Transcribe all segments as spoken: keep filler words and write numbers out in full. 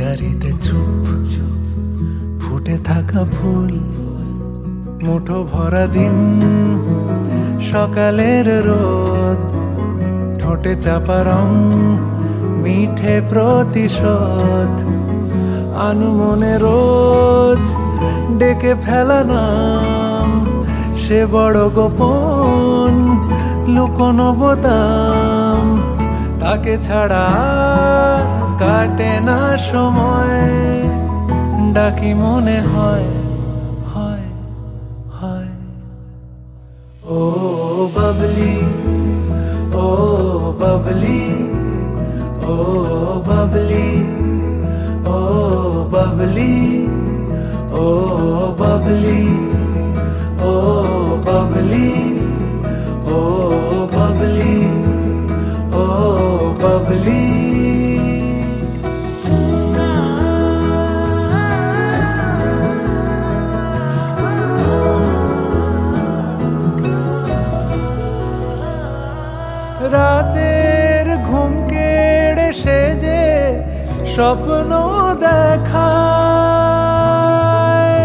গ্যালারিতে চুপ চুপ ফুটে থাকা ফুল, মুঠো ভরা দিন, সকালের রোদ, ঠোঁটে চাপা রং, মিঠে প্রতিশোধ, আনুমনে রোজ ডেকে ফেলা নাম, সে বড় গোপন লুকোনো বোতাম, তাকে ছাড়া কাটে না সময়, ডাকি মনে হয় হয় হয়। ও বাবলি, ও বাবলি, ও বাবলি, ও বাবলি, ও বাবলি, ও বাবলি, ও বাবলি, ও বাবলি। রাতের ঘুম কেড়ে সে যে স্বপ্ন দেখায়,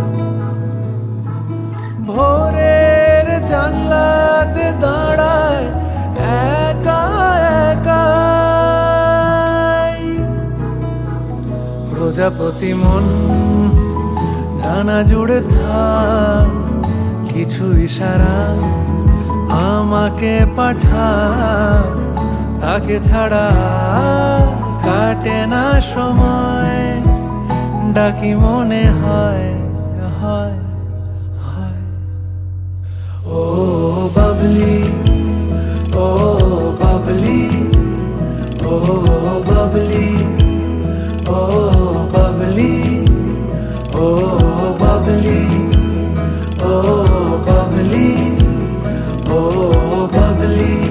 ভোরের জানলাতে দাঁড়ায় একা একা, প্রজাপতি মন ডানা জুড়ে থাক, কিছু ইশারা আমাকে পাঠা, তাকে ছাড়া কাটে না সময়, ডাকি মনে হয় হয় হয়। ও বাবলি, ও বাবলি, ও বাবলি, ও বাবলি, ও বাবলি, ও বাবলি, ও বাবলি।